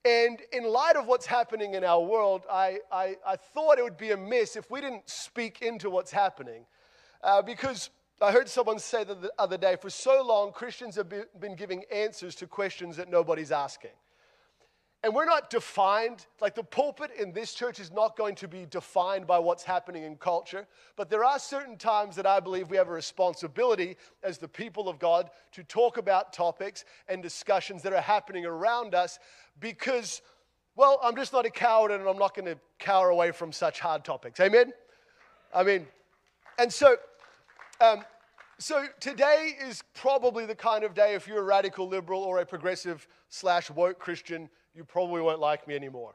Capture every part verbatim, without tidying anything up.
And in light of what's happening in our world, I, I, I thought it would be amiss if we didn't speak into what's happening. Uh, because I heard someone say that the other day, for so long, Christians have be, been giving answers to questions that nobody's asking. And we're not defined, like the pulpit in this church is not going to be defined by what's happening in culture. But there are certain times that I believe we have a responsibility as the people of God to talk about topics and discussions that are happening around us because, well, I'm just not a coward and I'm not going to cower away from such hard topics. Amen? I mean, and so, um, so today is probably the kind of day if you're a radical liberal or a progressive slash woke Christian, you probably won't like me anymore.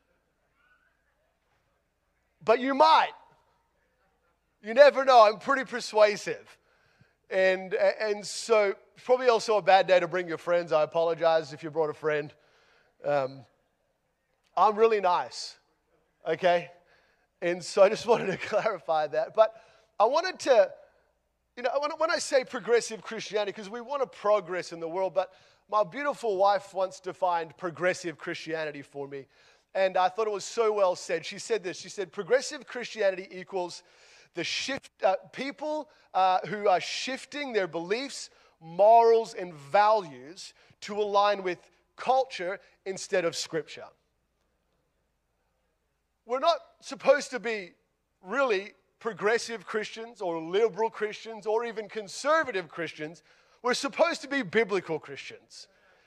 But you might. You never know. I'm pretty persuasive. And and so it's probably also a bad day to bring your friends. I apologize if you brought a friend. Um, I'm really nice. Okay? And so I just wanted to clarify that. But I wanted to, you know, when, when I say progressive Christianity, because we want to progress in the world, but my beautiful wife once defined progressive Christianity for me, and I thought it was so well said. She said this. She said, progressive Christianity equals the shift uh, people uh, who are shifting their beliefs, morals, and values to align with culture instead of Scripture. We're not supposed to be really progressive Christians or liberal Christians or even conservative Christians. We're supposed to be biblical Christians.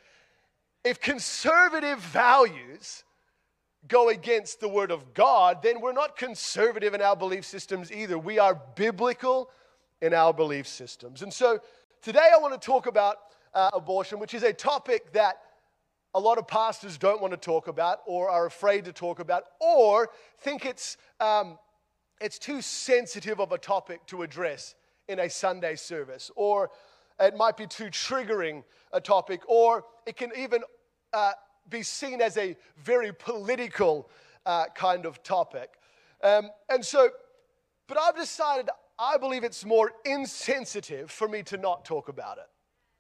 If conservative values go against the Word of God, then we're not conservative in our belief systems either. We are biblical in our belief systems. And so today I want to talk about uh, abortion, which is a topic that a lot of pastors don't want to talk about or are afraid to talk about or think it's, um, it's too sensitive of a topic to address in a Sunday service, or it might be too triggering a topic, or it can even uh, be seen as a very political uh, kind of topic. Um, and so, but I've decided I believe it's more insensitive for me to not talk about it.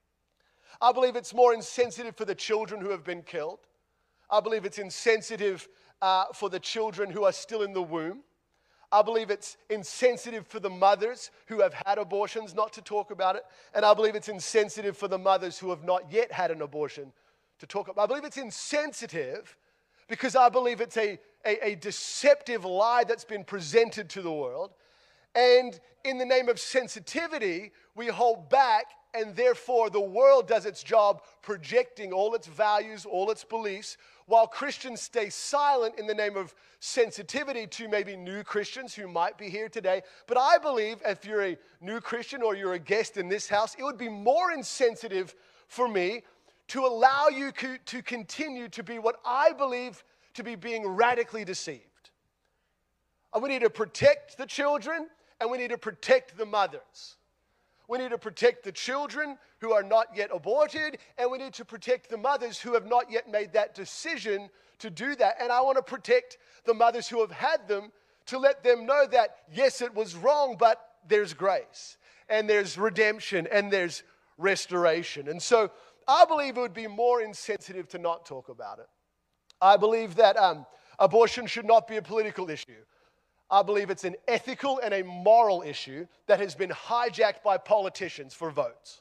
I believe it's more insensitive for the children who have been killed. I believe it's insensitive uh, for the children who are still in the womb. I believe it's insensitive for the mothers who have had abortions not to talk about it. And I believe it's insensitive for the mothers who have not yet had an abortion to talk about it. I believe it's insensitive because I believe it's a, a, a deceptive lie that's been presented to the world. And in the name of sensitivity, we hold back, and therefore the world does its job projecting all its values, all its beliefs, while Christians stay silent in the name of sensitivity to maybe new Christians who might be here today. But I believe if you're a new Christian or you're a guest in this house, it would be more insensitive for me to allow you to continue to be what I believe to be being radically deceived. And we need to protect the children, and we need to protect the mothers. We need to protect the children who are not yet aborted, and we need to protect the mothers who have not yet made that decision to do that. And I want to protect the mothers who have had them to let them know that, yes, it was wrong, but there's grace, and there's redemption, and there's restoration. And so I believe it would be more insensitive to not talk about it. I believe that um, abortion should not be a political issue. I believe it's an ethical and a moral issue that has been hijacked by politicians for votes.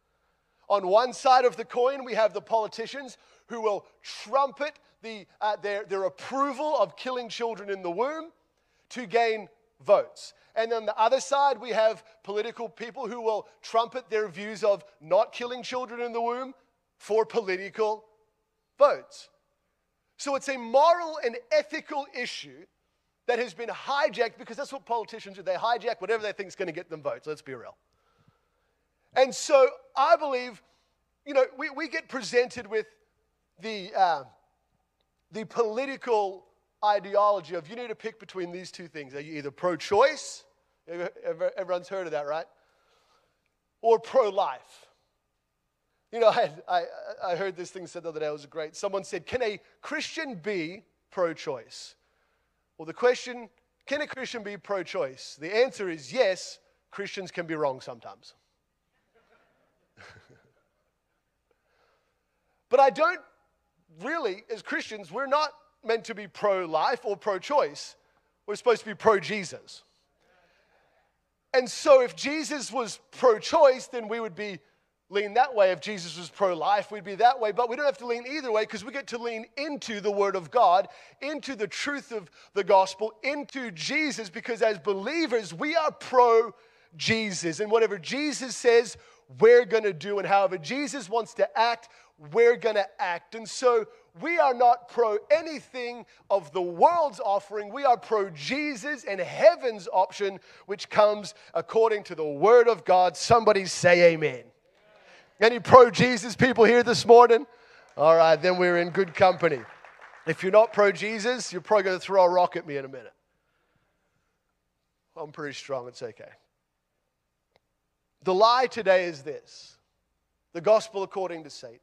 On one side of the coin, we have the politicians who will trumpet the, uh, their, their approval of killing children in the womb to gain votes. And on the other side, we have political people who will trumpet their views of not killing children in the womb for political votes. So it's a moral and ethical issue that has been hijacked, because that's what politicians do. They hijack whatever they think is going to get them votes. Let's be real. And so I believe, you know, we, we get presented with the, uh, the political ideology of you need to pick between these two things. Are you either pro-choice? Everyone's heard of that, right? Or pro-life. You know, I, I, I heard this thing said the other day. It was great. Someone said, can a Christian be pro-choice? Well, the question, can a Christian be pro-choice? The answer is yes, Christians can be wrong sometimes. But I don't really, as Christians, we're not meant to be pro-life or pro-choice. We're supposed to be pro-Jesus. And so if Jesus was pro-choice, then we would be lean that way. If Jesus was pro-life, we'd be that way. But we don't have to lean either way because we get to lean into the Word of God, into the truth of the gospel, into Jesus, because as believers, we are pro-Jesus. And whatever Jesus says, we're going to do. And however Jesus wants to act, we're going to act. And so we are not pro anything of the world's offering. We are pro Jesus and heaven's option, which comes according to the Word of God. Somebody say amen. Any pro Jesus people here this morning? All right, then we're in good company. If you're not pro Jesus, you're probably going to throw a rock at me in a minute. I'm pretty strong. It's okay. The lie today is this: the gospel according to Satan.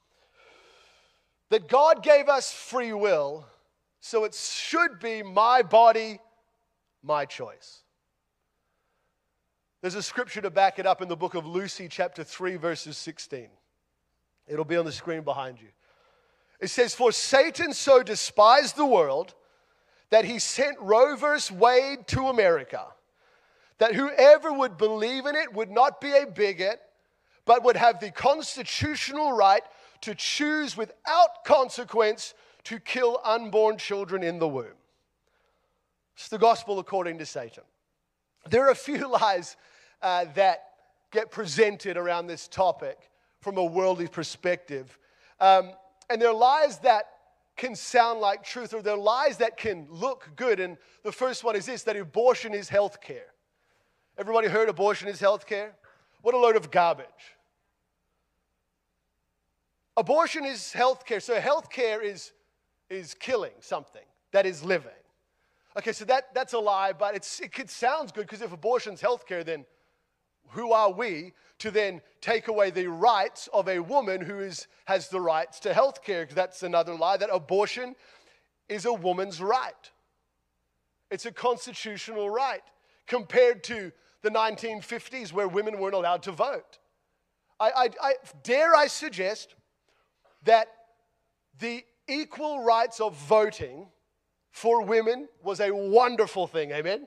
That God gave us free will, so it should be my body, my choice. There's a scripture to back it up in the book of Lucy, chapter three, verses sixteen. It'll be on the screen behind you. It says, "For Satan so despised the world that he sent Roe versus Wade to America, that whoever would believe in it would not be a bigot, but would have the constitutional right to choose without consequence to kill unborn children in the womb." It's the gospel according to Satan. There are a few lies uh, that get presented around this topic from a worldly perspective. Um, and they're lies that can sound like truth, or they're lies that can look good. And the first one is this: that abortion is health care. Everybody heard abortion is health care? What a load of garbage. Abortion is health care. So health care is, is killing something that is living. Okay, so that, that's a lie, but it's, it, it sounds good, because if abortion's health care, then who are we to then take away the rights of a woman who is, has the rights to health care? Because that's another lie, that abortion is a woman's right. It's a constitutional right compared to the nineteen fifties where women weren't allowed to vote. I, I, I dare I suggest that the equal rights of voting for women was a wonderful thing, amen?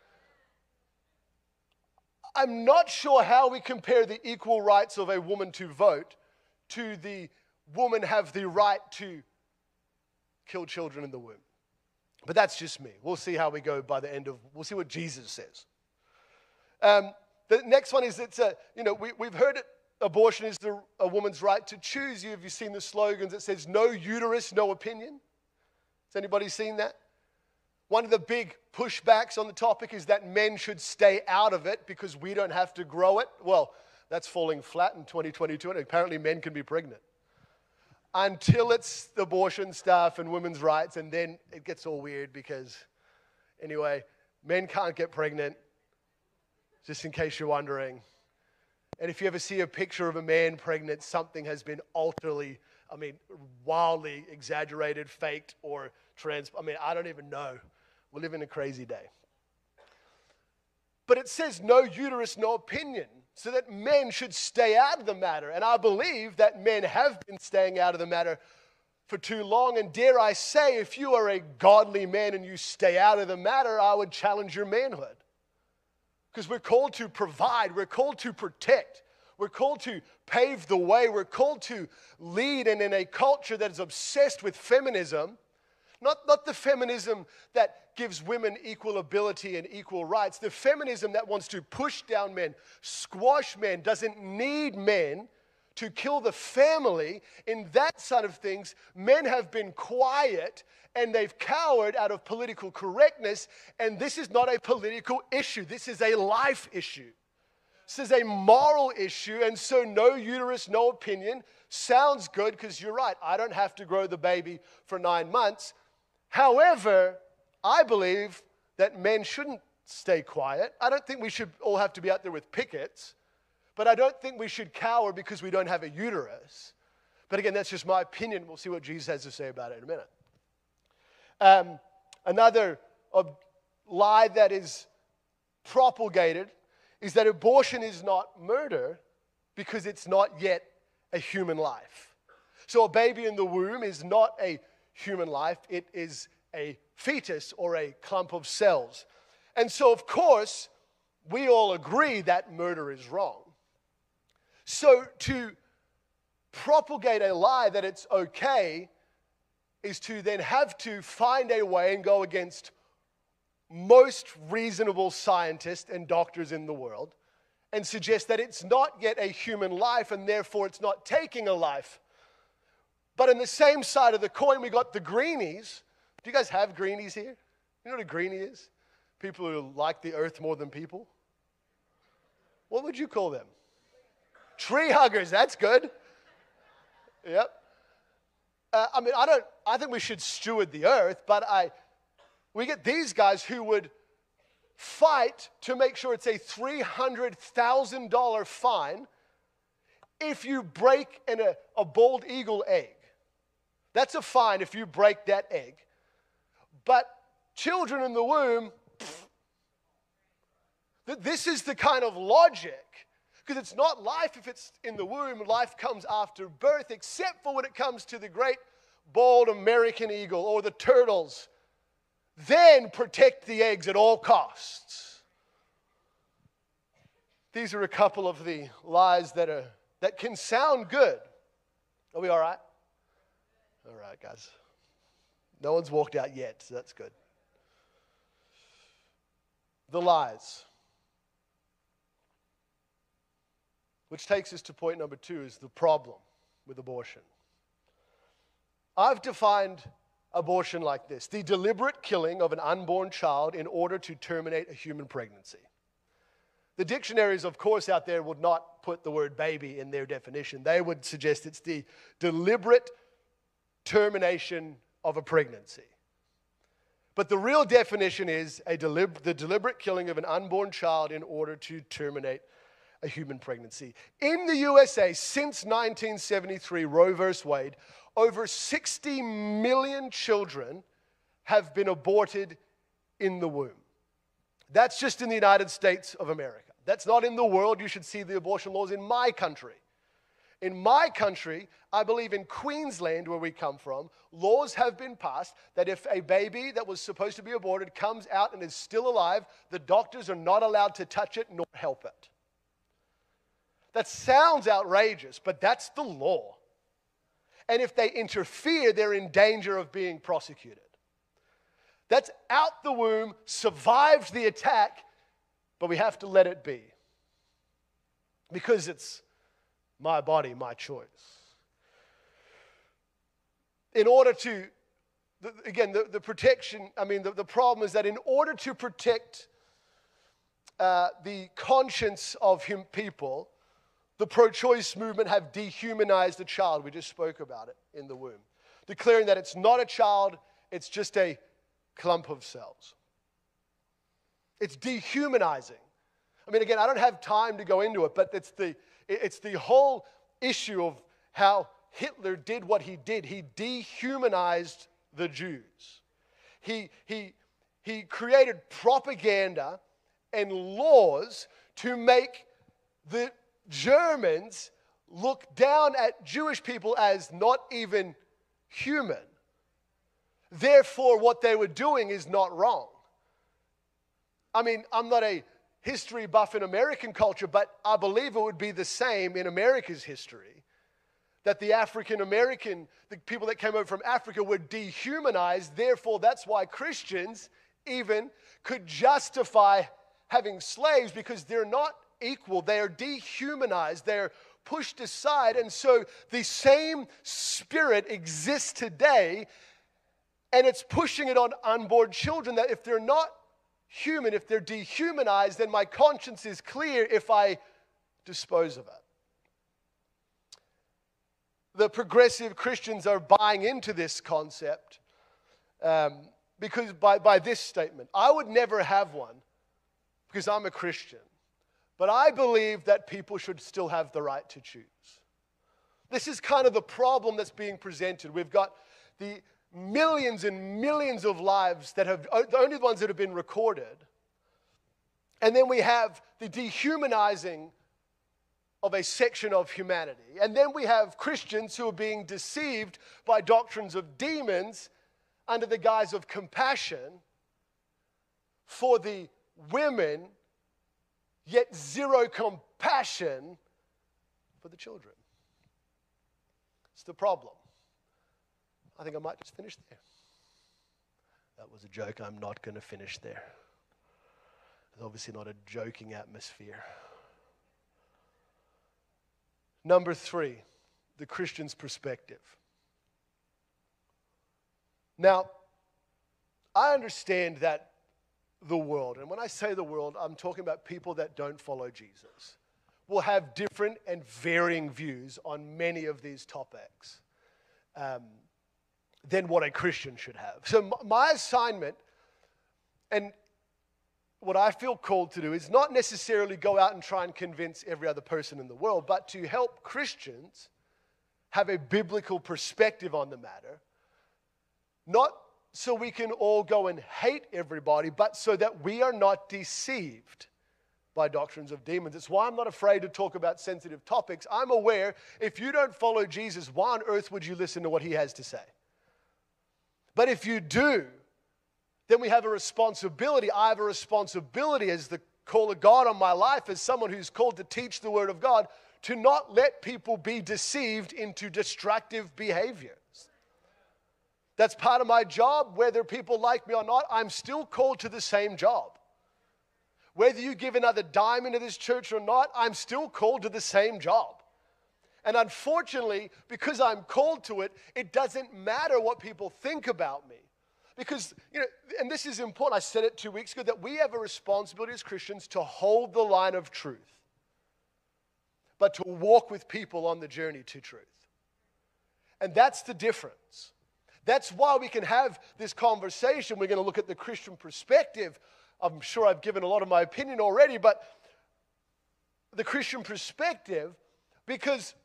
I'm not sure how we compare the equal rights of a woman to vote to the woman have the right to kill children in the womb. But that's just me. We'll see how we go by the end of, we'll see what Jesus says. Um, the next one is, it's a, you know, we, we've heard it, abortion is the, a woman's right to choose. Have you seen the slogans that says, no uterus, no opinion? Has anybody seen that? One of the big pushbacks on the topic is that men should stay out of it because we don't have to grow it. Well, that's falling flat in twenty twenty-two, and apparently men can be pregnant. Until it's the abortion stuff and women's rights, and then it gets all weird because, anyway, men can't get pregnant, just in case you're wondering. And if you ever see a picture of a man pregnant, something has been alterly, I mean, wildly exaggerated, faked, or trans. I mean, I don't even know. We live in a crazy day. But it says no uterus, no opinion, so that men should stay out of the matter. And I believe that men have been staying out of the matter for too long. And dare I say, if you are a godly man and you stay out of the matter, I would challenge your manhood. Because we're called to provide, we're called to protect, we're called to pave the way, we're called to lead. And in a culture that is obsessed with feminism, not, not the feminism that gives women equal ability and equal rights, the feminism that wants to push down men, squash men, doesn't need men to kill the family. In that side of things, men have been quiet and they've cowered out of political correctness. And this is not a political issue. This is a life issue. This is a moral issue. And so no uterus, no opinion sounds good because you're right. I don't have to grow the baby for nine months. However, I believe that men shouldn't stay quiet. I don't think we should all have to be out there with pickets. But I don't think we should cower because we don't have a uterus. But again, that's just my opinion. We'll see what Jesus has to say about it in a minute. Um, another uh, lie that is propagated is that abortion is not murder because it's not yet a human life. So a baby in the womb is not a human life. It is a fetus or a clump of cells. And so, of course, we all agree that murder is wrong. So to propagate a lie that it's okay is to then have to find a way and go against most reasonable scientists and doctors in the world and suggest that it's not yet a human life and therefore it's not taking a life. But on the same side of the coin, we got the greenies. Do you guys have greenies here? You know what a greenie is? People who like the earth more than people. What would you call them? Tree huggers, that's good. Yep. Uh, I mean, I don't, I think we should steward the earth, but I, we get these guys who would fight to make sure it's a three hundred thousand dollars fine if you break an, a, a bald eagle egg. That's a fine if you break that egg. But children in the womb, pff, this is the kind of logic. Because it's not life if it's in the womb. Life comes after birth, except for when it comes to the great bald American eagle or the turtles. Then protect the eggs at all costs. These are a couple of the lies that are that can sound good. Are we all right? All right, guys. No one's walked out yet, so that's good. The lies. Which takes us to point number two, is the problem with abortion. I've defined abortion like this: the deliberate killing of an unborn child in order to terminate a human pregnancy. The dictionaries, of course, out there would not put the word baby in their definition. They would suggest it's the deliberate termination of a pregnancy. But the real definition is a delib- the deliberate killing of an unborn child in order to terminate a human pregnancy. In the U S A, since nineteen seventy-three, Roe versus Wade, over sixty million children have been aborted in the womb. That's just in the United States of America. That's not in the world. You should see the abortion laws in my country. In my country, I believe in Queensland, where we come from, laws have been passed that if a baby that was supposed to be aborted comes out and is still alive, the doctors are not allowed to touch it nor help it. That sounds outrageous, but that's the law. And if they interfere, they're in danger of being prosecuted. That's out the womb, survived the attack, but we have to let it be. Because it's my body, my choice. In order to, again, the, the protection, I mean, the, the problem is that in order to protect uh, the conscience of him people, the pro-choice movement have dehumanized the child. We just spoke about it in the womb. Declaring that it's not a child, it's just a clump of cells. It's dehumanizing. I mean, again, I don't have time to go into it, but it's the, it's the whole issue of how Hitler did what he did. He dehumanized the Jews. He, he, he created propaganda and laws to make the Germans look down at Jewish people as not even human. Therefore, what they were doing is not wrong. I mean, I'm not a history buff in American culture, but I believe it would be the same in America's history. That the African American, the people that came over from Africa were dehumanized. Therefore, that's why Christians even could justify having slaves, because they're not equal. They are dehumanized. They're pushed aside. And so the same spirit exists today, and it's pushing it on unborn children, that if they're not human, if they're dehumanized, then my conscience is clear if I dispose of it. The progressive Christians are buying into this concept um, because by, by this statement: I would never have one because I'm a Christian, but I believe that people should still have the right to choose. This is kind of the problem that's being presented. We've got the millions and millions of lives that have, the only ones that have been recorded. And then we have the dehumanizing of a section of humanity. And then we have Christians who are being deceived by doctrines of demons under the guise of compassion for the women, yet zero compassion for the children. It's the problem. I think I might just finish there. That was a joke. I'm not going to finish there. It's obviously not a joking atmosphere. Number three, the Christian's perspective. Now, I understand that the world, and when I say the world, I'm talking about people that don't follow Jesus, will have different and varying views on many of these topics um, than what a Christian should have. So m- my assignment, and what I feel called to do, is not necessarily go out and try and convince every other person in the world, but to help Christians have a biblical perspective on the matter, not so we can all go and hate everybody, but so that we are not deceived by doctrines of demons. It's why I'm not afraid to talk about sensitive topics. I'm aware if you don't follow Jesus, why on earth would you listen to what he has to say? But if you do, then we have a responsibility. I have a responsibility as the call of God on my life, as someone who's called to teach the Word of God, to not let people be deceived into destructive behaviors. That's part of my job. Whether people like me or not, I'm still called to the same job. Whether you give another dime into this church or not, I'm still called to the same job. And unfortunately, because I'm called to it, it doesn't matter what people think about me. Because, you know, and this is important, I said it two weeks ago, that we have a responsibility as Christians to hold the line of truth, but to walk with people on the journey to truth. And that's the difference. That's why we can have this conversation. We're going to look at the Christian perspective. I'm sure I've given a lot of my opinion already, but the Christian perspective, because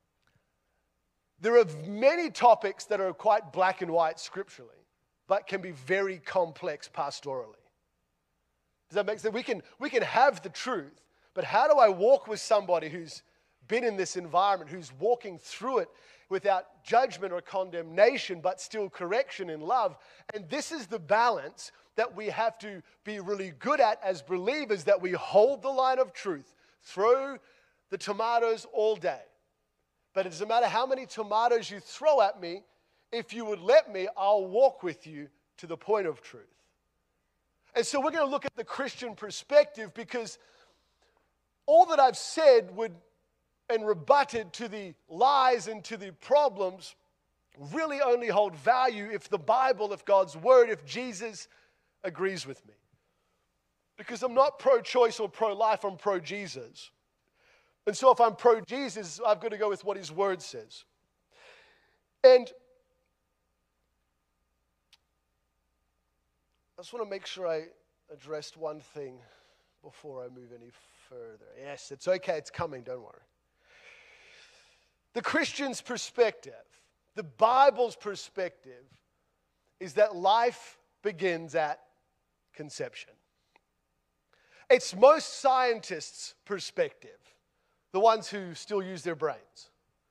there are many topics that are quite black and white scripturally, but can be very complex pastorally. Does that make sense? We can, we can have the truth, but how do I walk with somebody who's been in this environment, who's walking through it without judgment or condemnation, but still correction in love? And this is the balance that we have to be really good at as believers, that we hold the line of truth, throw the tomatoes all day. But it doesn't matter how many tomatoes you throw at me, if you would let me, I'll walk with you to the point of truth. And so we're going to look at the Christian perspective, because all that I've said would and rebutted to the lies and to the problems really only hold value if the Bible, if God's Word, if Jesus agrees with me. Because I'm not pro-choice or pro-life, I'm pro-Jesus. And so if I'm pro-Jesus, I've got to go with what his Word says. And I just want to make sure I addressed one thing before I move any further. Yes, it's okay, it's coming, don't worry. The Christian's perspective, the Bible's perspective, is that life begins at conception. It's most scientists' perspective, the ones who still use their brains.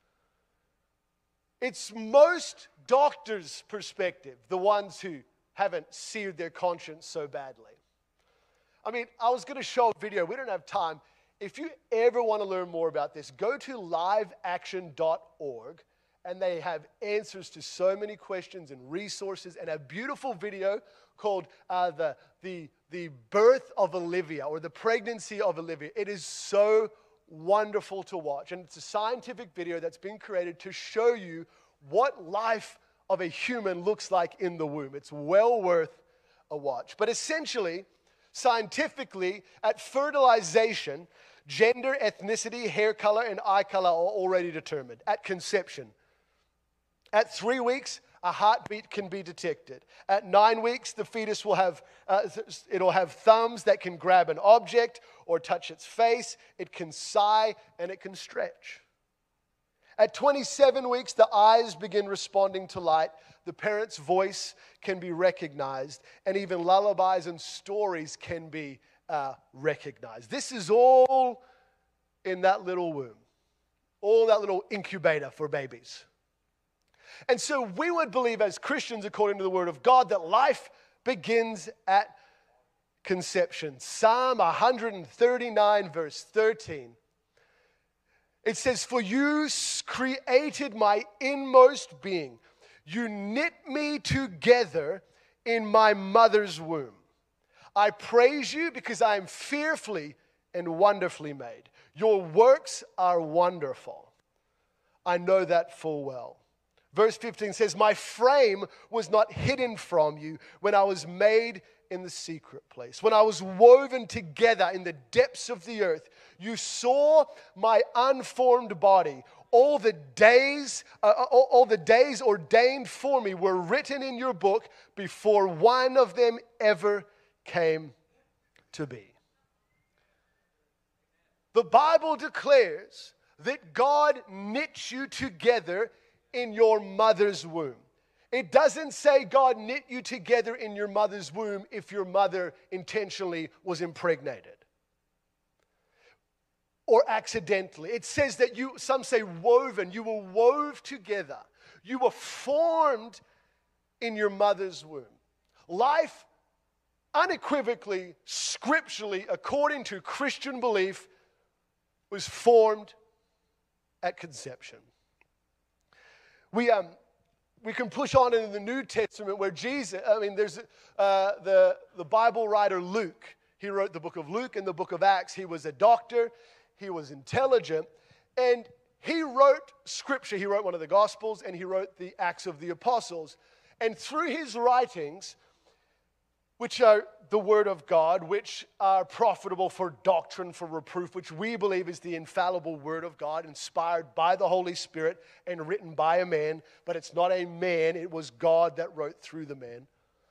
It's most doctors' perspective, the ones who haven't seared their conscience so badly. I mean, I was going to show a video. We don't have time. If you ever want to learn more about this, go to live action dot org, and they have answers to so many questions and resources, and a beautiful video called uh, the, the, the Birth of Olivia, or the Pregnancy of Olivia. It is so wonderful to watch, and it's a scientific video that's been created to show you what life of a human looks like in the womb. It's well worth a watch. But essentially, scientifically, at fertilization, gender, ethnicity, hair color, and eye color are already determined at conception. At three weeks, a heartbeat can be detected. At nine weeks, the fetus will have, uh, it'll have thumbs that can grab an object or touch its face. It can sigh and it can stretch. At twenty-seven weeks, the eyes begin responding to light. The parent's voice can be recognized, and even lullabies and stories can be uh, recognized. This is all in that little womb. all that little incubator for babies. And so we would believe as Christians, according to the Word of God, that life begins at conception. Psalm one thirty-nine, verse thirteen. It says, "For you created my inmost being. You knit me together in my mother's womb. I praise you because I am fearfully and wonderfully made. Your works are wonderful. I know that full well." Verse fifteen says, "My frame was not hidden from you when I was made in the secret place. When I was woven together in the depths of the earth, you saw my unformed body. All the days, uh, all, all the days ordained for me were written in your book before one of them ever came to be." The Bible declares that God knit you together in your mother's womb. It doesn't say God knit you together in your mother's womb if your mother intentionally was impregnated or accidentally. It says that you, some say woven, you were wove together. You were formed in your mother's womb. Life, unequivocally, scripturally, according to Christian belief, was formed at conception. We um we can push on into the New Testament where Jesus, I mean, there's uh, the the Bible writer Luke. He wrote the book of Luke and the book of Acts. He was a doctor. He was intelligent, and he wrote scripture. He wrote one of the Gospels, and he wrote the Acts of the Apostles. And through his writings, which are the Word of God, which are profitable for doctrine, for reproof, which we believe is the infallible Word of God, inspired by the Holy Spirit and written by a man, but it's not a man, it was God that wrote through the man.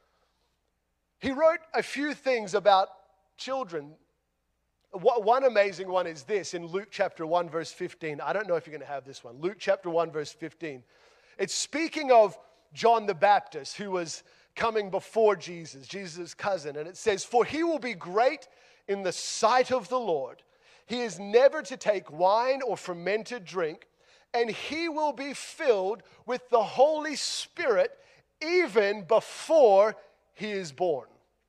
He wrote a few things about children. One amazing one is this in Luke chapter one, verse fifteen. I don't know if you're going to have this one. Luke chapter one, verse fifteen. It's speaking of John the Baptist, who was coming before Jesus, Jesus' cousin. And it says, "For he will be great in the sight of the Lord. He is never to take wine or fermented drink, and he will be filled with the Holy Spirit even before he is born."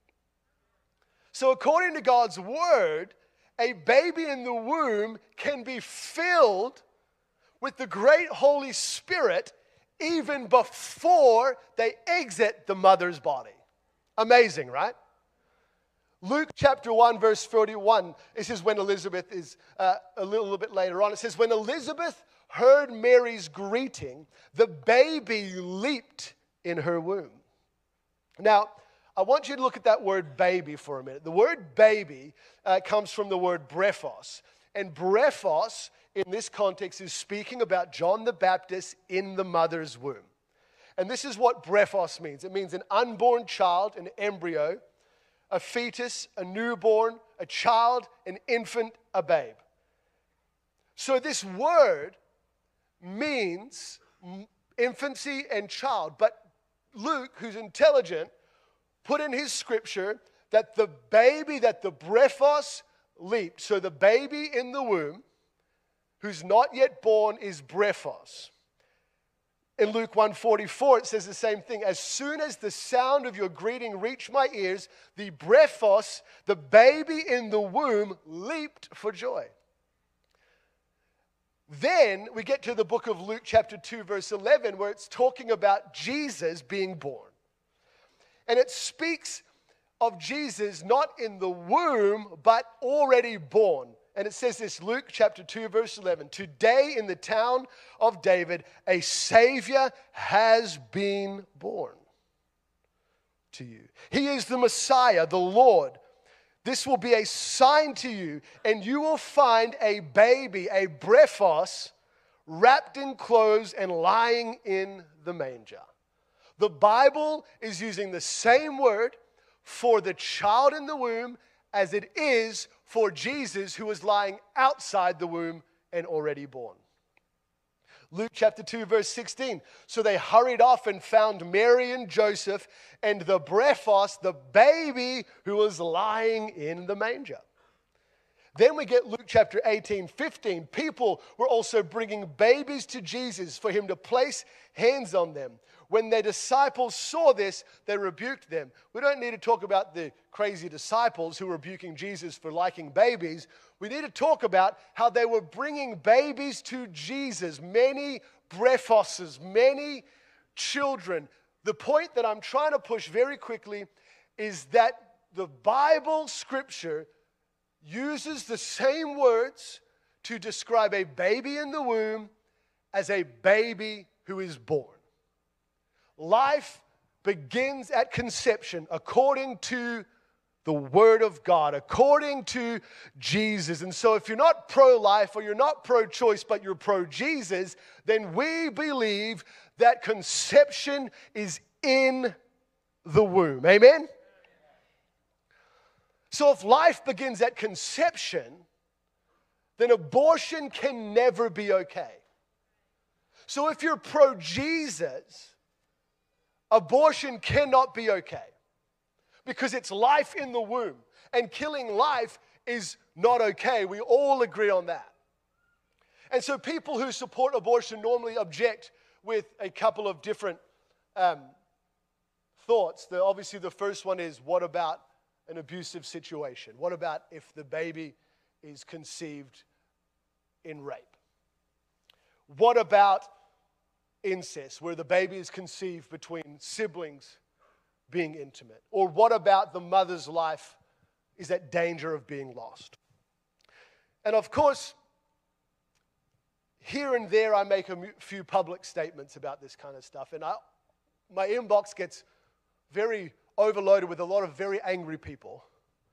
So according to God's word, a baby in the womb can be filled with the great Holy Spirit even before they exit the mother's body. Amazing, right? Luke chapter one, verse forty-one, it says when Elizabeth is, uh, a little bit later on, it says, "When Elizabeth heard Mary's greeting, the baby leaped in her womb." Now, I want you to look at that word baby for a minute. The word baby uh, comes from the word brephos. And brephos, in this context, is speaking about John the Baptist in the mother's womb. And this is what brephos means. It means an unborn child, an embryo, a fetus, a newborn, a child, an infant, a babe. So this word means infancy and child. But Luke, who's intelligent, put in his scripture that the baby, that the brephos leaped. So the baby in the womb, who's not yet born, is brephos. In Luke one forty-four, it says the same thing. "As soon as the sound of your greeting reached my ears, the brephos, the baby in the womb, leaped for joy." Then we get to the book of Luke chapter two, verse eleven, where it's talking about Jesus being born. And it speaks of Jesus not in the womb, but already born. And it says this, Luke chapter two, verse eleven, "Today in the town of David, a Savior has been born to you. He is the Messiah, the Lord. This will be a sign to you, and you will find a baby, a brephos, wrapped in clothes and lying in the manger." The Bible is using the same word for the child in the womb as it is for Jesus, who was lying outside the womb and already born. Luke chapter two, verse sixteen. "So they hurried off and found Mary and Joseph and the brephos, the baby who was lying in the manger." Then we get Luke chapter eighteen, fifteen. People were also bringing babies to Jesus for him to place hands on them. When their disciples saw this, they rebuked them. We don't need to talk about the crazy disciples who were rebuking Jesus for liking babies. We need to talk about how they were bringing babies to Jesus, many brephoses, many children. The point that I'm trying to push very quickly is that the Bible scripture uses the same words to describe a baby in the womb as a baby who is born. Life begins at conception according to the Word of God, according to Jesus. And so if you're not pro-life or you're not pro-choice, but you're pro-Jesus, then we believe that conception is in the womb. Amen? So if life begins at conception, then abortion can never be okay. So if you're pro-Jesus, abortion cannot be okay because it's life in the womb, and killing life is not okay. We all agree on that. And so people who support abortion normally object with a couple of different um, thoughts. The, obviously, the first one is, what about an abusive situation? What about if the baby is conceived in rape? What about incest, where the baby is conceived between siblings being intimate? Or what about the mother's life is at danger of being lost? And of course, here and there I make a few public statements about this kind of stuff, and I, my inbox gets very overloaded with a lot of very angry people.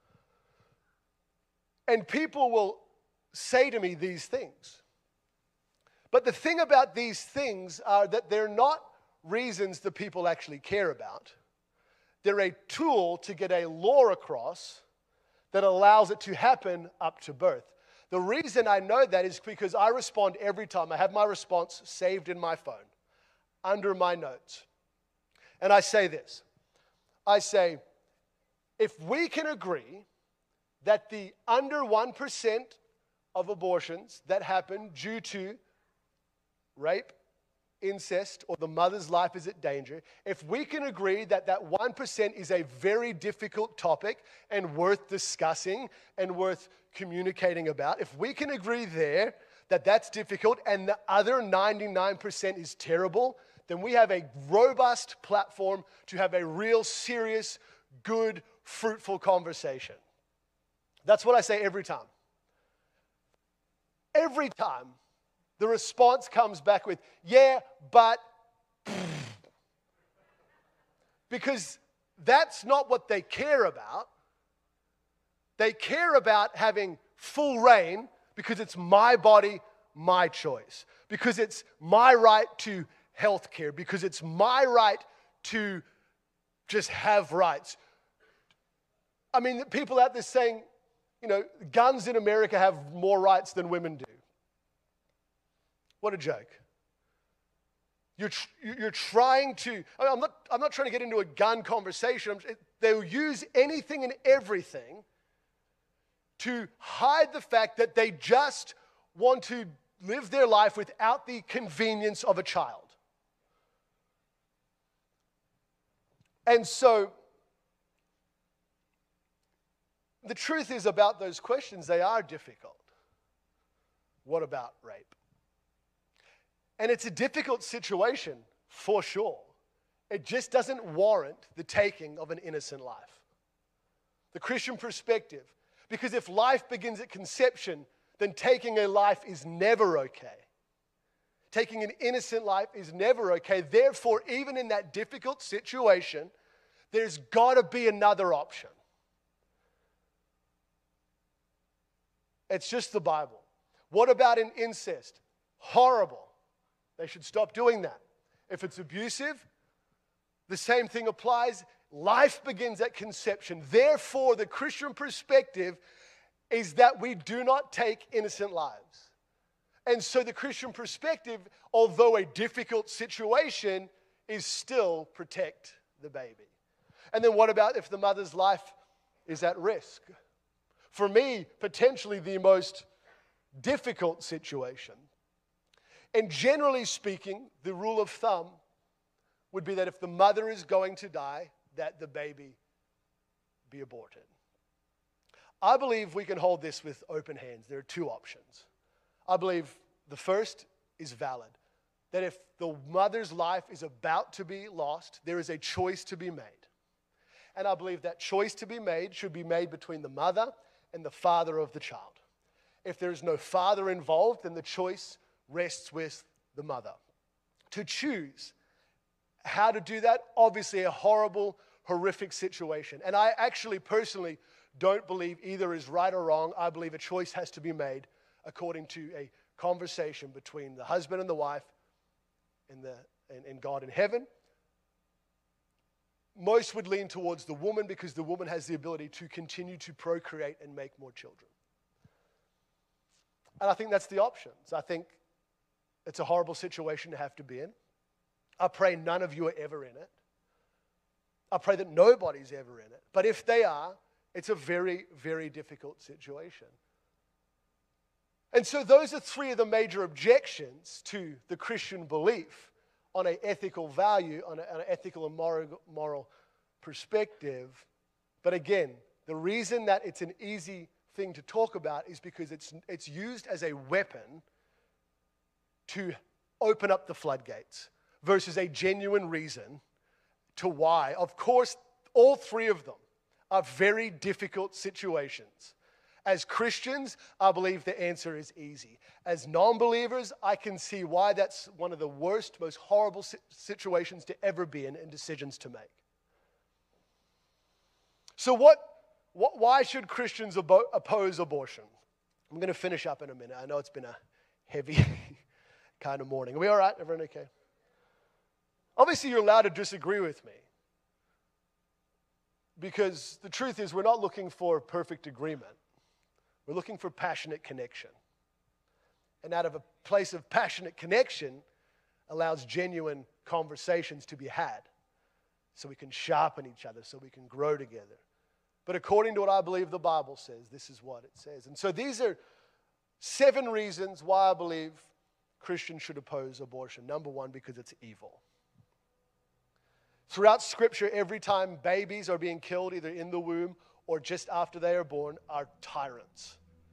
And people will say to me these things. But the thing about these things are that they're not reasons the people actually care about. They're a tool to get a law across that allows it to happen up to birth. The reason I know that is because I respond every time. I have my response saved in my phone, under my notes. And I say this. I say, if we can agree that the under one percent of abortions that happen due to rape, incest, or the mother's life is at danger, if we can agree that that one percent is a very difficult topic and worth discussing and worth communicating about, if we can agree there that that's difficult and the other ninety-nine percent is terrible, then we have a robust platform to have a real serious, good, fruitful conversation. That's what I say every time. Every time. The response comes back with, yeah, but, because that's not what they care about. They care about having full reign because it's my body, my choice. Because it's my right to health care. Because it's my right to just have rights. I mean, people out there saying, you know, guns in America have more rights than women do. What a joke. You're, tr- you're trying to, I mean, I'm not, I'm not trying to get into a gun conversation. I'm, they'll use anything and everything to hide the fact that they just want to live their life without the convenience of a child. And so, the truth is about those questions, they are difficult. What about rape? And it's a difficult situation, for sure. It just doesn't warrant the taking of an innocent life. The Christian perspective. Because if life begins at conception, then taking a life is never okay. Taking an innocent life is never okay. Therefore, even in that difficult situation, there's got to be another option. It's just the Bible. What about an incest? Horrible. They should stop doing that. If it's abusive, the same thing applies. Life begins at conception. Therefore, the Christian perspective is that we do not take innocent lives. And so the Christian perspective, although a difficult situation, is still protect the baby. And then what about if the mother's life is at risk? For me, potentially the most difficult situation. And generally speaking, the rule of thumb would be that if the mother is going to die, that the baby be aborted. I believe we can hold this with open hands. There are two options. I believe the first is valid, that if the mother's life is about to be lost, there is a choice to be made. And I believe that choice to be made should be made between the mother and the father of the child. If there's no father involved, then the choice rests with the mother. To choose how to do that, obviously a horrible, horrific situation. And I actually personally don't believe either is right or wrong. I believe a choice has to be made according to a conversation between the husband and the wife and, the, and, and God in heaven. Most would lean towards the woman because the woman has the ability to continue to procreate and make more children. And I think that's the options. I think it's a horrible situation to have to be in. I pray none of you are ever in it. I pray that nobody's ever in it. But if they are, it's a very, very difficult situation. And so those are three of the major objections to the Christian belief on an ethical value, on, a, on an ethical and moral, moral perspective. But again, the reason that it's an easy thing to talk about is because it's, it's used as a weapon to open up the floodgates versus a genuine reason to why. Of course, all three of them are very difficult situations. As Christians, I believe the answer is easy. As non-believers, I can see why that's one of the worst, most horrible situations to ever be in and decisions to make. So what, what why should Christians abo- oppose abortion? I'm going to finish up in a minute. I know it's been a heavy kind of morning. Are we all right? Everyone okay? Obviously, you're allowed to disagree with me. Because the truth is, we're not looking for perfect agreement. We're looking for passionate connection. And out of a place of passionate connection allows genuine conversations to be had so we can sharpen each other, so we can grow together. But according to what I believe the Bible says, this is what it says. And so these are seven reasons why I believe Christians should oppose abortion. Number one, because it's evil. Throughout Scripture, every time babies are being killed, either in the womb or just after they are born, are tyrants.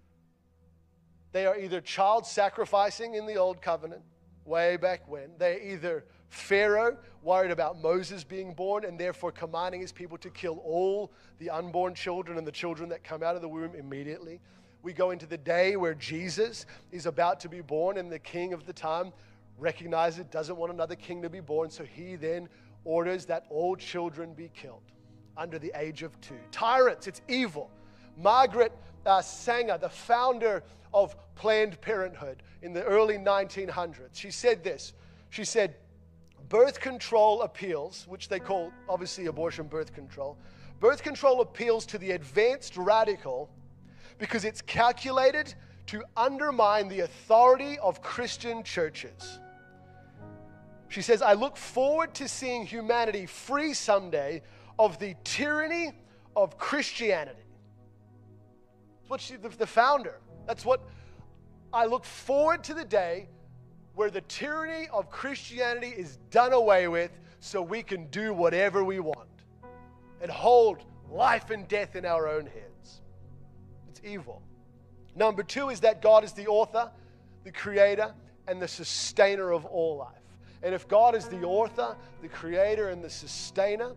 They are either child sacrificing in the Old Covenant, way back when. They're either Pharaoh, worried about Moses being born and therefore commanding his people to kill all the unborn children and the children that come out of the womb immediately. We go into the day where Jesus is about to be born and the king of the time recognizes it, doesn't want another king to be born, so he then orders that all children be killed under the age of two. Tyrants, it's evil. Margaret uh, Sanger, the founder of Planned Parenthood in the early nineteen hundreds, she said this. She said, birth control appeals, which they call obviously abortion birth control, birth control appeals to the advanced radical because it's calculated to undermine the authority of Christian churches. She says, I look forward to seeing humanity free someday of the tyranny of Christianity. That's what she, the, the founder, that's what, I look forward to the day where the tyranny of Christianity is done away with so we can do whatever we want and hold life and death in our own hands. It's evil. Number two is that God is the author, the creator, and the sustainer of all life. And if God is the author, the creator, and the sustainer,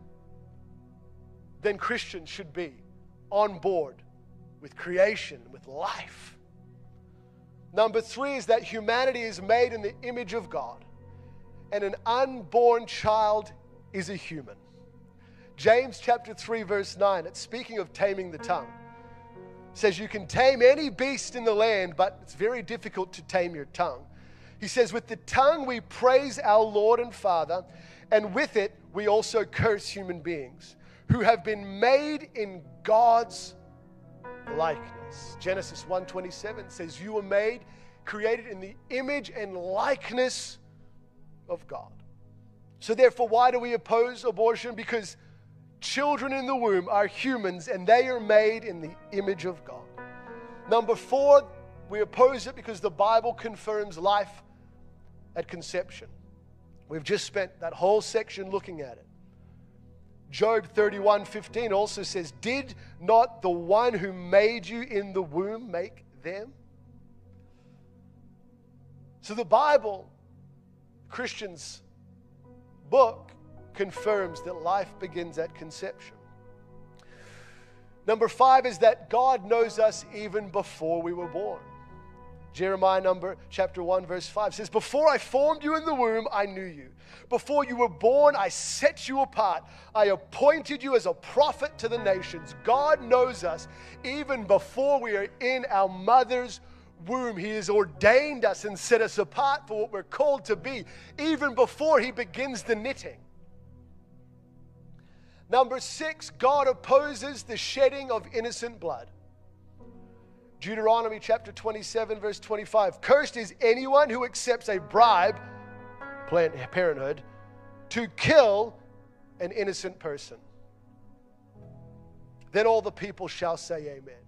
then Christians should be on board with creation, with life. Number three is that humanity is made in the image of God, and an unborn child is a human. James chapter three, verse nine, it's speaking of taming the tongue. It says you can tame any beast in the land, but it's very difficult to tame your tongue. He says, with the tongue we praise our Lord and Father, and with it we also curse human beings who have been made in God's likeness. Genesis one twenty-seven says, you were made, created in the image and likeness of God. So therefore, why do we oppose abortion? Because children in the womb are humans, and they are made in the image of God. Number four, we oppose it because the Bible confirms life at conception. We've just spent that whole section looking at it. Job thirty-one fifteen also says, did not the one who made you in the womb make them? So the Bible, Christians' book, confirms that life begins at conception. Number five is that God knows us even before we were born. Jeremiah number chapter one verse five says, before I formed you in the womb, I knew you. Before you were born, I set you apart. I appointed you as a prophet to the nations. God knows us even before we are in our mother's womb. He has ordained us and set us apart for what we're called to be, even before he begins the knitting. Number six, God opposes the shedding of innocent blood. Deuteronomy chapter twenty-seven, verse twenty-five. Cursed is anyone who accepts a bribe, Planned Parenthood, to kill an innocent person. Then all the people shall say amen.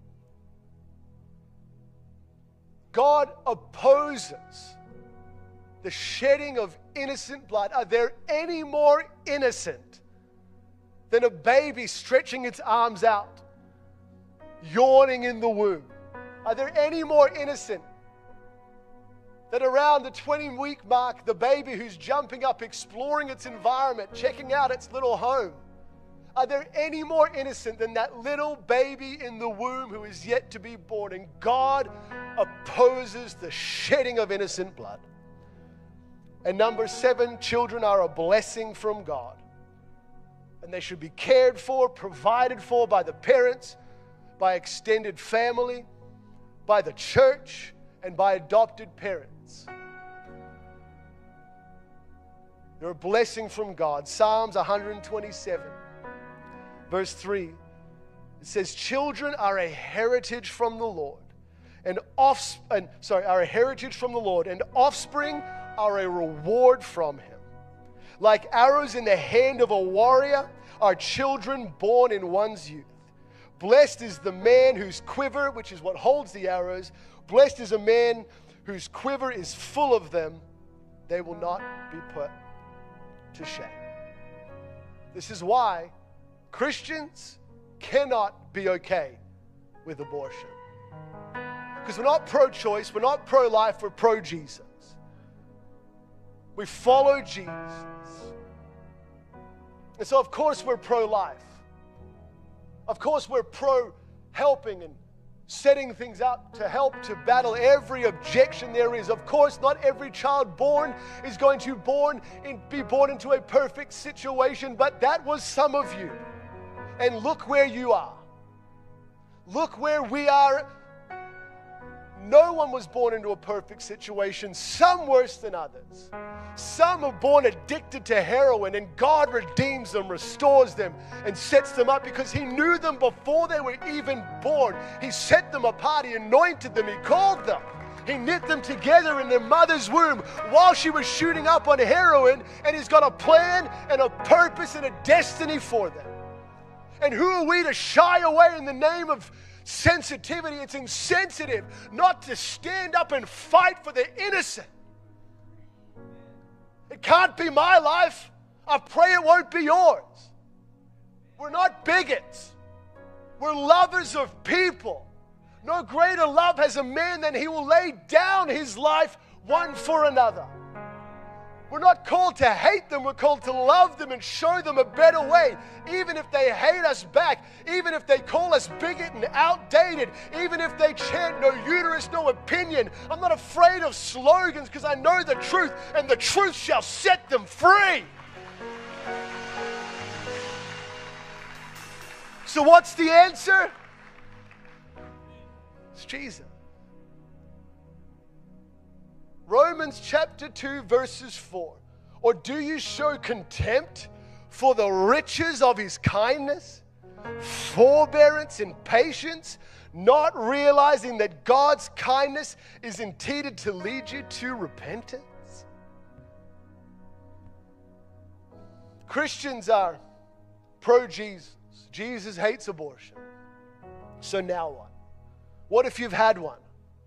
God opposes the shedding of innocent blood. Are there any more innocent than a baby stretching its arms out, yawning in the womb? Are there any more innocent than around the twenty-week mark, the baby who's jumping up, exploring its environment, checking out its little home? Are there any more innocent than that little baby in the womb who is yet to be born? And God opposes the shedding of innocent blood. And number seven, children are a blessing from God. And they should be cared for, provided for by the parents, by extended family, by the church, and by adopted parents. They're a blessing from God. Psalms one twenty-seven, verse three, it says, children are a heritage from the Lord, and off, and sorry, are a heritage from the Lord, and offspring are a reward from him. Like arrows in the hand of a warrior are children born in one's youth. Blessed is the man whose quiver, which is what holds the arrows, blessed is a man whose quiver is full of them. They will not be put to shame. This is why Christians cannot be okay with abortion. Because we're not pro-choice, we're not pro-life, we're pro-Jesus. We follow Jesus. And so of course we're pro-life. Of course we're pro-helping and setting things up to help to battle every objection there is. Of course, not every child born is going to born in, be born into a perfect situation, but that was some of you. And look where you are. Look where we are. No one was born into a perfect situation, some worse than others. Some are born addicted to heroin, and God redeems them, restores them, and sets them up because he knew them before they were even born. He set them apart, he anointed them, he called them. He knit them together in their mother's womb while she was shooting up on heroin, and he's got a plan and a purpose and a destiny for them. And who are we to shy away in the name of sensitivity? It's insensitive not to stand up and fight for the innocent. It can't be my life. I pray it won't be yours. We're not bigots. We're lovers of people. No greater love has a man than he will lay down his life one for another. We're not called to hate them. We're called to love them and show them a better way. Even if they hate us back, even if they call us bigot and outdated, even if they chant no uterus, no opinion. I'm not afraid of slogans because I know the truth, and the truth shall set them free. So what's the answer? It's Jesus. Romans chapter two, verses four. Or do you show contempt for the riches of his kindness, forbearance, and patience, not realizing that God's kindness is intended to lead you to repentance? Christians are pro-Jesus. Jesus hates abortion. So now what? What if you've had one?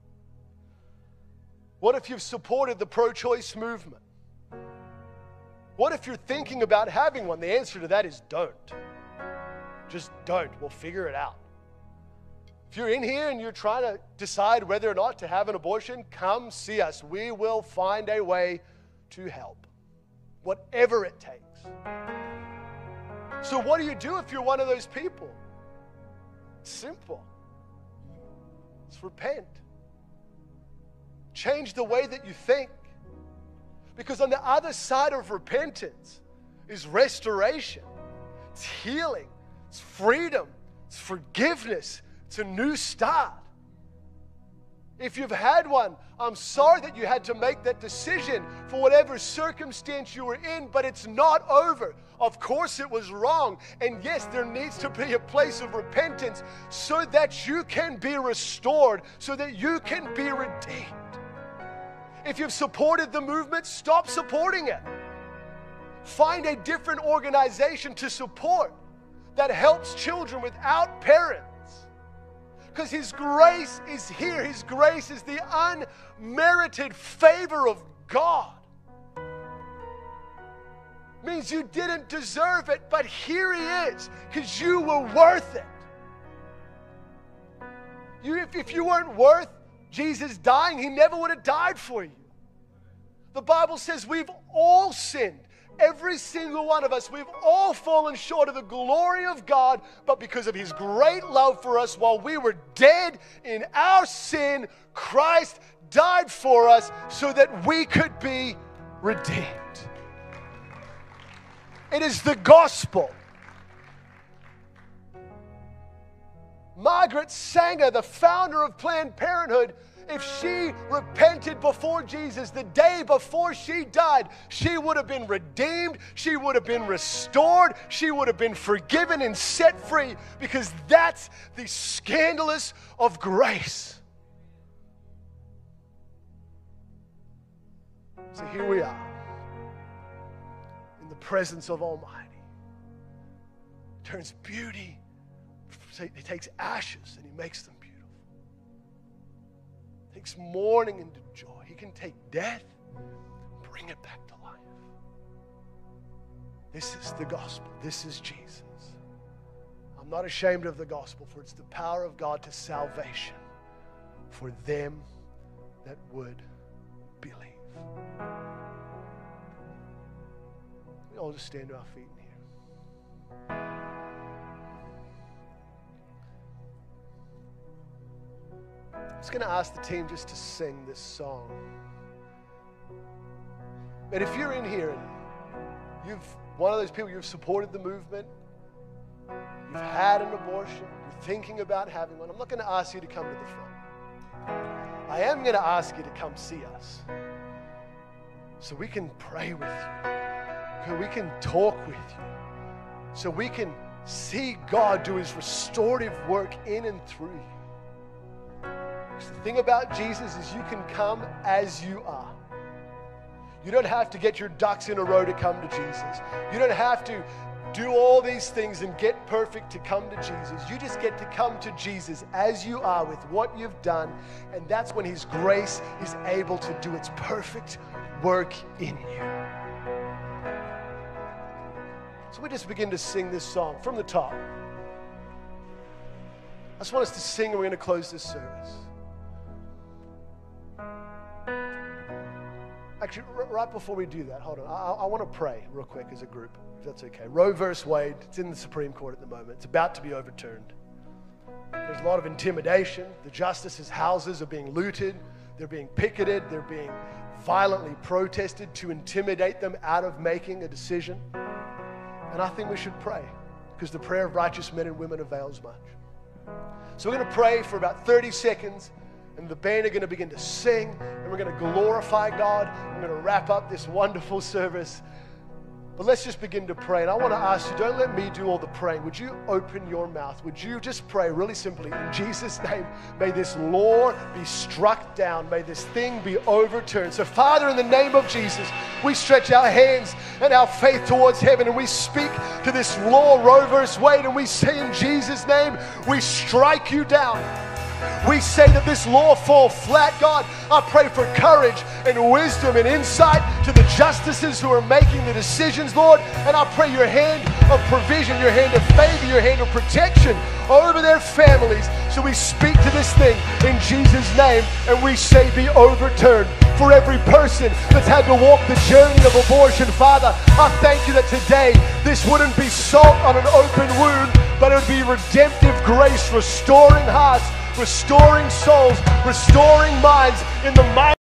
What if you've supported the pro-choice movement? What if you're thinking about having one? The answer to that is don't. Just don't. We'll figure it out. If you're in here and you're trying to decide whether or not to have an abortion, come see us. We will find a way to help, whatever it takes. So what do you do if you're one of those people? It's simple. It's repent. Change the way that you think. Because on the other side of repentance is restoration. It's healing. It's freedom. It's forgiveness. It's a new start. If you've had one, I'm sorry that you had to make that decision for whatever circumstance you were in, but it's not over. Of course it was wrong. And yes, there needs to be a place of repentance so that you can be restored, so that you can be redeemed. If you've supported the movement, stop supporting it. Find a different organization to support that helps children without parents. Because His grace is here. His grace is the unmerited favor of God. Means you didn't deserve it, but here He is, because you were worth it. You, if, if you weren't worth Jesus dying, He never would have died for you. The Bible says we've all sinned. Every single one of us, we've all fallen short of the glory of God, but because of His great love for us, while we were dead in our sin, Christ died for us so that we could be redeemed. It is the gospel. Margaret Sanger, the founder of Planned Parenthood, if she repented before Jesus the day before she died, she would have been redeemed, she would have been restored, she would have been forgiven and set free, because that's the scandalous of grace. So here we are, in the presence of Almighty. He turns beauty, He takes ashes and He makes them beautiful. Takes mourning into joy. He can take death and bring it back to life. This is the gospel. This is Jesus. I'm not ashamed of the gospel, for it's the power of God to salvation for them that would believe. We all just stand to our feet in here. I'm just going to ask the team just to sing this song. And if you're in here and you've one of those people, you've supported the movement, you've had an abortion, you're thinking about having one, I'm not going to ask you to come to the front. I am going to ask you to come see us so we can pray with you, so we can talk with you, so we can see God do His restorative work in and through you. The thing about Jesus is you can come as you are. You don't have to get your ducks in a row to come to Jesus. You don't have to do all these things and get perfect to come to Jesus. You just get to come to Jesus as you are with what you've done, and that's when His grace is able to do its perfect work in you. So we just begin to sing this song from the top. I just want us to sing, and we're going to close this service. Actually, right before we do that, hold on. I, I want to pray real quick as a group, if that's okay. Roe versus Wade, it's in the Supreme Court at the moment. It's about to be overturned. There's a lot of intimidation. The justices' houses are being looted. They're being picketed. They're being violently protested to intimidate them out of making a decision. And I think we should pray, because the prayer of righteous men and women avails much. So we're going to pray for about thirty seconds. And the band are going to begin to sing, and we're going to glorify God. We're going to wrap up this wonderful service. But let's just begin to pray. And I want to ask you, don't let me do all the praying. Would you open your mouth? Would you just pray really simply, in Jesus' name, may this law be struck down. May this thing be overturned. So Father, in the name of Jesus, we stretch our hands and our faith towards heaven, and we speak to this law, Roe versus Wade, and we say in Jesus' name, we strike you down. We say that this law fall flat, God. I pray for courage and wisdom and insight to the justices who are making the decisions, Lord. And I pray your hand of provision, your hand of favor, your hand of protection over their families. So we speak to this thing in Jesus' name, and we say be overturned. For every person that's had to walk the journey of abortion, Father, I thank you that today this wouldn't be salt on an open wound, but it would be redemptive grace, restoring hearts, restoring souls, restoring minds in the mighty